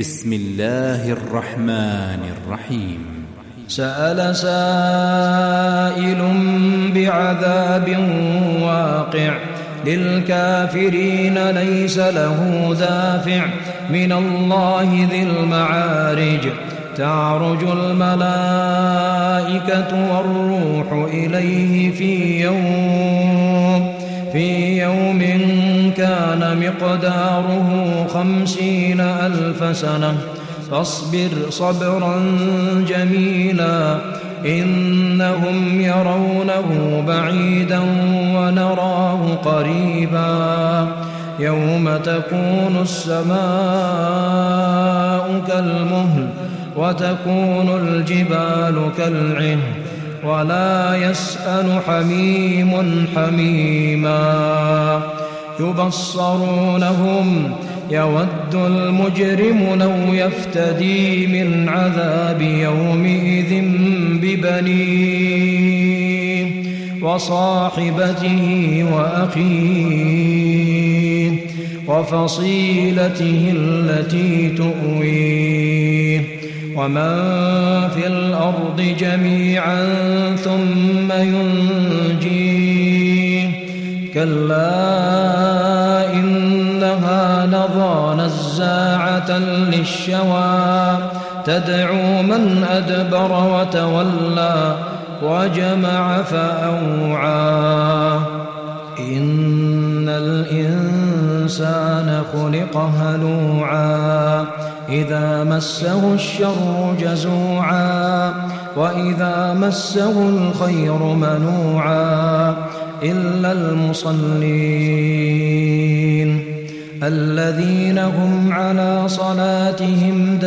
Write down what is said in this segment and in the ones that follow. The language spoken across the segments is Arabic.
بسم الله الرحمن الرحيم. سأل سائل بعذاب واقع للكافرين ليس له دافع من الله ذي المعارج تعرج الملائكة والروح إليه في يوم كان مقداره 50,000 سنة فاصبر صبرا جميلا إنهم يرونه بعيدا ونراه قريبا يوم تكون السماء كالمهل وتكون الجبال كالعهن ولا يسأل حميم حميما يبصرونهم يود المجرم لو يفتدي من عذاب يومئذ ببنيه وصاحبته وأخيه وفصيلته التي تؤويه ومن في الأرض جميعا ثم ينجيه كلا إنها لظى نزاعة للشوى تدعو من أدبر وتولى وجمع فأوعى إن الإنسان خلق هلوعا إذا مسه الشر جزوعا وإذا مسه الخير منوعا إلا المصلين الذين هم على صلاتهم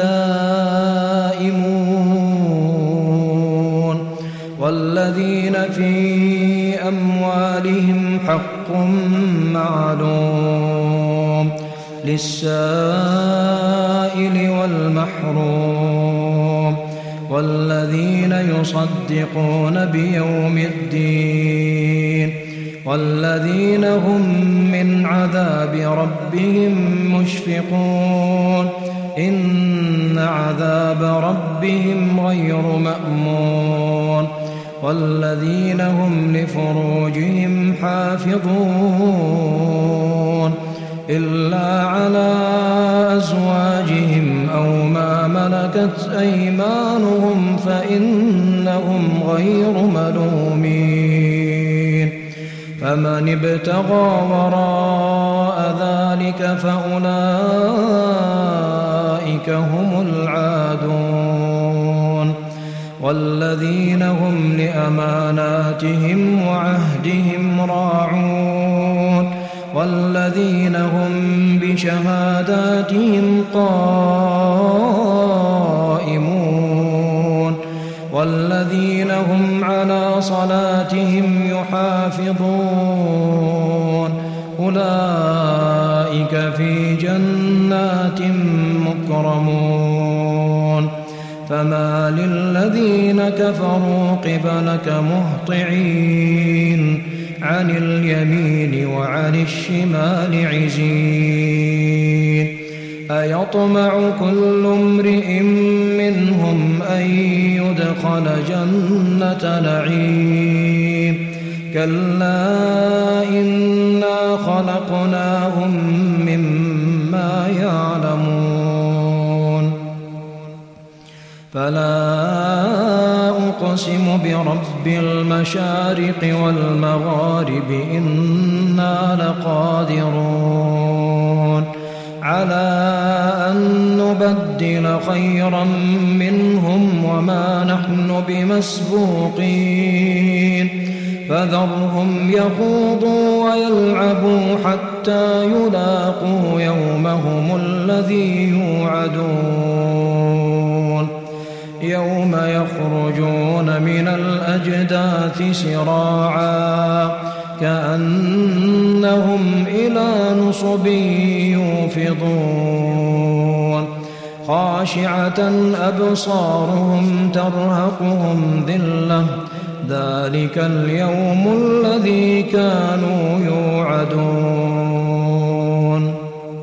دائمون والذين في أموالهم حق معلوم للسائل والمحروم والذين يصدقون بيوم الدين والذين هم من عذاب ربهم مشفقون إن عذاب ربهم غير مأمون والذين هم لفروجهم حافظون إلا على أزواجهم أو ما ملكت أيمانهم فإنهم غير ملومين فمن ابتغى وراء ذلك فأولئك هم العادون والذين هم لأماناتهم وعهدهم راعون والذين هم بشهاداتهم قائمون والذين هم على صلاتهم يحافظون أولئك في جنات مكرمون فما للذين كفروا قبلك مهطعين عن اليمين وعن الشمال عزين أيطمع كل امرئ منهم أن يدخل جنة نعيم كلا إنا خلقناهم مما يعلمون فلا أقسم برب المشارق والمغارب إنا لقادرون على أن نبدل خيرا منهم وما نحن بمسبوقين فذرهم يخوضوا ويلعبوا حتى يلاقوا يومهم الذي يوعدون يوم يخرجون من الأجداث سراعا كأنهم إلى نصب يوفضون خاشعة أبصارهم ترهقهم ذلة ذلك اليوم الذي كانوا يوعدون